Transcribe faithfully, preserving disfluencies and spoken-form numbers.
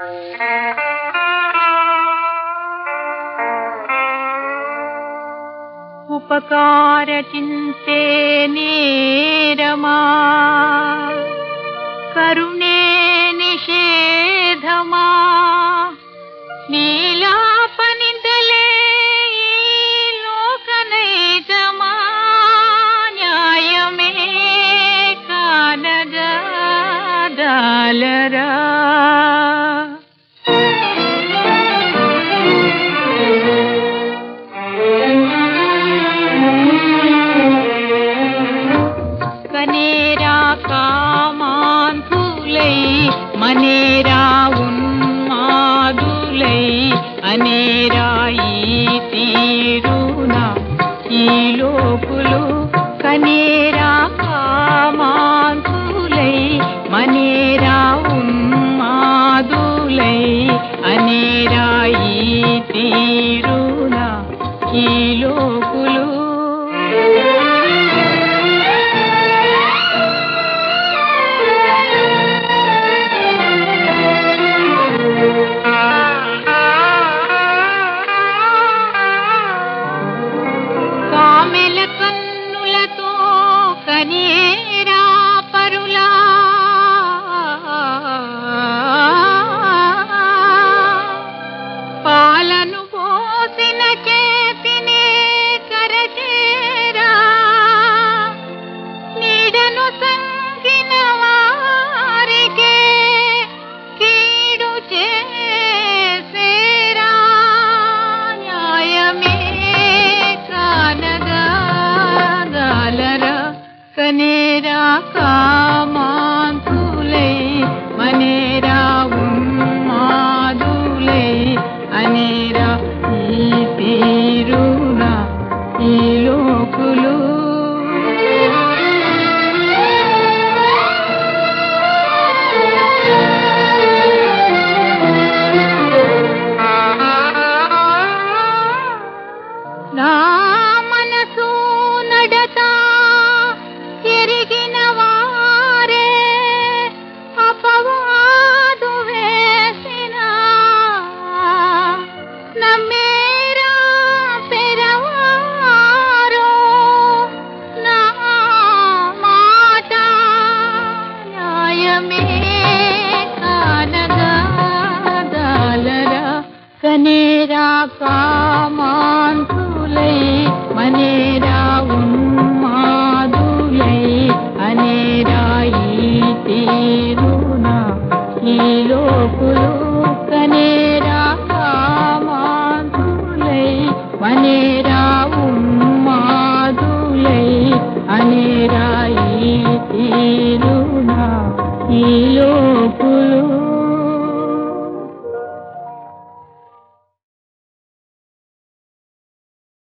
ఉపకార చింతే నేరమా కరుణే నిషేధమా నీలాపనిదలే లోకనైజమా న్యాయమే కానజాలరా కనేరా కామాంతులై మనేరా ఉన్మాదులై అనేరా ఈ తీరున ఈ లోకులు కనేరా కామాంతులై మనేరా ఉన్మాదులై అనేరా ఈ తీరున ఈ లోకులు కామెల కన్నులతో కనేరా పరులా పాలను పోసిన చేతినే కరచేరా నీడను సంగిన వారికే కీడు చేసేరా న్యాయమే కానగాలరా కనేరా కామాంతులై మనేరా ఉన్మాదులై అనేరా ఈ తీరున ఈ లోకులు నా మనసు నడత ఎరిగిన వారే అపవాదు వేసిన నమ్మేరా పెరవారో నా మాట న్యాయమే కానగాలరా కనేరా కామాంతులై మనేరా ఉన్మాదులై అనేరా ఈ తీరున ఈ లోకులు కనేరా కామాంతులై మనేరా ఉన్మాదులై అనేరా ఈ